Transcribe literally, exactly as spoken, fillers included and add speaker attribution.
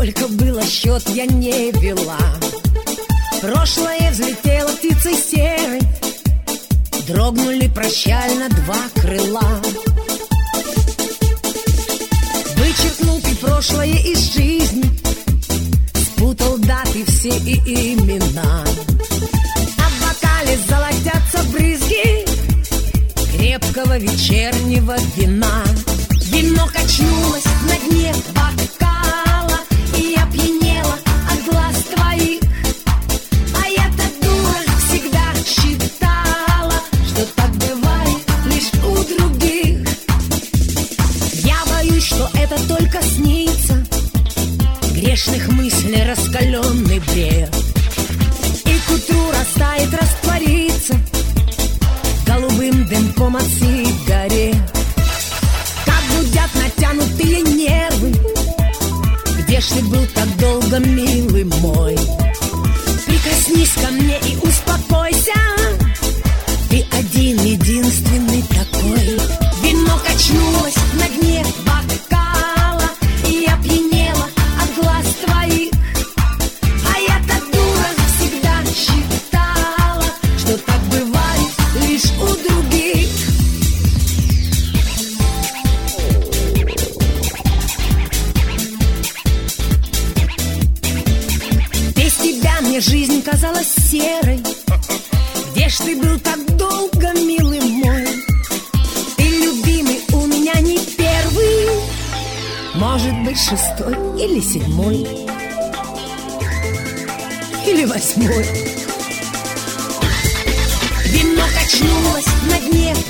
Speaker 1: Сколько было, счет я не вела. Прошлое взлетело птицей серой, дрогнули прощально два крыла. Вычеркнул ты прошлое из жизни, спутал даты все и имена. А в бокале золотятся брызги крепкого вечернего вина. Вино качнулось на дне бокала, и я пьянела от глаз твоих. А я-то дура всегда считала, что так бывает лишь у других. Я боюсь, что это только снится, грешных мыслей раскаленный бред. И к утру растает, растворится голубым дымком от сигарет. Гудят натянутые нервы, где ж ты был так долго, милый мой? Прикоснись ко мне и успокойся, ты один, единственный такой. Вино качнулось на дне бокала, и я пьянела от глаз твоих. А я-то дура всегда считала, что так бывает лишь у других. Мне жизнь казалась серой. Где ж ты был так долго, милый мой? Ты, любимый, у меня не первый, может быть, шестой или седьмой, или восьмой. Вино качнулось на дне